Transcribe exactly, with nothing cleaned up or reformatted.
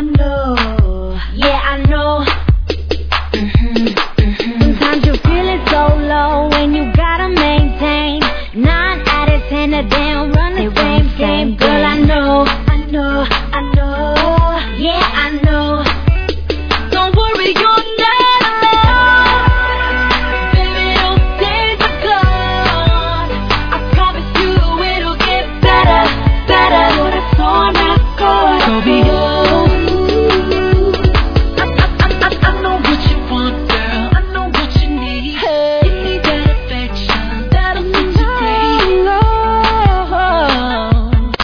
know. Yeah, I know. Mm-hmm, mm-hmm. Sometimes you feel it so low and you gotta maintain. Nine out of ten of them run the They same run the same game.